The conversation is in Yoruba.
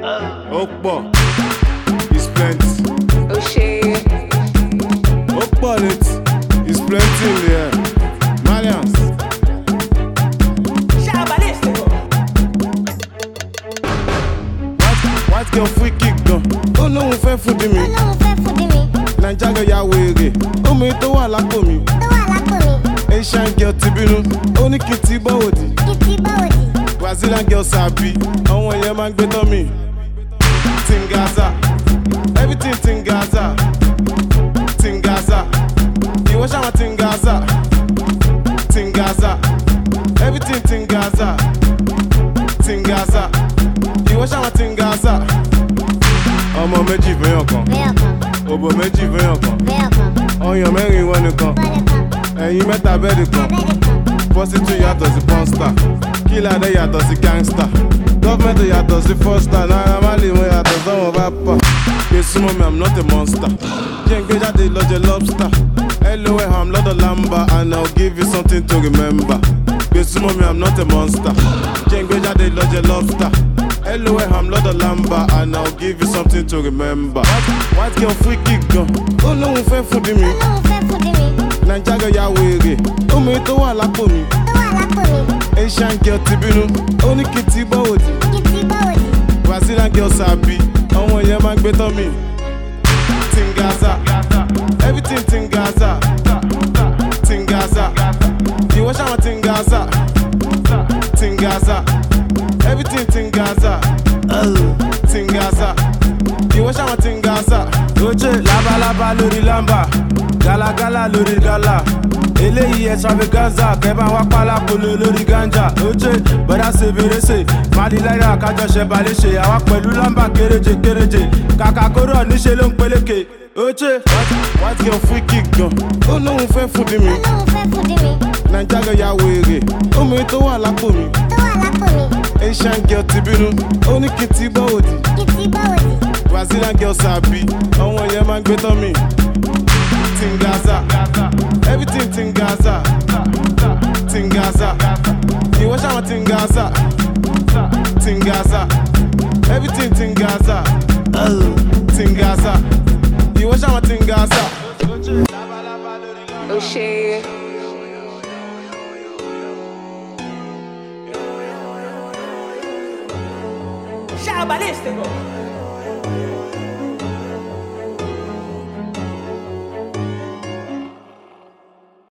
Okpo is plenty. O'Shea. Okpo is plenty in the air. Malians. White girl free kick gan. Ó lóun fẹ́ fúdi mi. Naija girl ya wèrè. Omi tó wà lápò mi. Asian girl ti bínú. Ó ní kí n ti bọ́wọ̀dì. Brazilian girl sabi. Àwọn èèyàn máa ń gbé tán mi. Tingaza. Everything Tingaza. Tingaza. Ìwọ ṣàwọn Tingaza. Tingaza. Everything Tingaza. Tingaza. Ìwọ ṣàwọn Tingaza. Ọmọ méjì fẹ́yàn kan. Òbò méjì fẹ́yàn kan. Ọyàn mẹ́rin wọn nìkan. Ẹ̀yin mẹ́ta bẹ́ẹ̀dì kan. Prostitute yàtọ̀ sí pọ́nstà. Kílàdé yàtọ̀ sí gangsta. Gọ́fẹ̀mẹ̀ntì yàtọ̀ sí fọ́stà. Naira Marley mo yàtọ̀ sọ́wọ́n bá pọ̀. Gbé súnmọ́ mi, I'm not a monster. Jẹ́ ń gbé jáde lọ́jọ́ lobster. LOL, I'm not a lamba and I'll give you something to remember. Gbé súnmọ́ mi, I'm not a monster. Jẹ́ ń gbé jáde lọ́jọ́ lobster. LOL, I'm not a lamba and I'll give you something to remember. White girl free kick gan. Ó lóun fẹ́ fúdi mi. Naija girl ya wèrè. Omi tó wà lápò mi. Asian girl ti bínú. Ó ní kí n ti bọ́wọ̀dì. Brazilian girl sabi. Àwọn èèyàn máa ń gbé tán mi. Tingaza. Everything Tingaza. Tingaza. Ìwọ ṣàwọn Tingaza. Tingaza. Everything Tingaza. Tingaza. Ìwọ ṣàwọn Tingaza. Oje labalábá lórí lamba, galagala lórí gala. Eléyìí extravaganza, kẹ́bà wá pálápolo lórí ganja. Oje bọ́dá ṣe bèrèsè, Mali láyà kájọ ṣe balẹ̀ṣe. Àwa pẹ̀lú lamba kéréje kéréje, kàkà kóró níṣe ló ń peléke. Oje White girl free kick gan. Ó lóun fẹ́ fúdi mi. Naija girl ya wèrè. Omi tó wà lápò mi. Asian girl ti bínú. Ó ní kí n ti bọ́wọ̀dì. Brazilian girl sabi. Àwọn èèyàn máa ń gbé tán mi. Tingaza. Everything Tingaza. Tingaza. Ìwọ ṣàwọn Tingaza. Tingaza. Everything Tingaza. Tingaza. Ìwọ ṣàwọn Tingaza. O'Shea. Shabba, listen.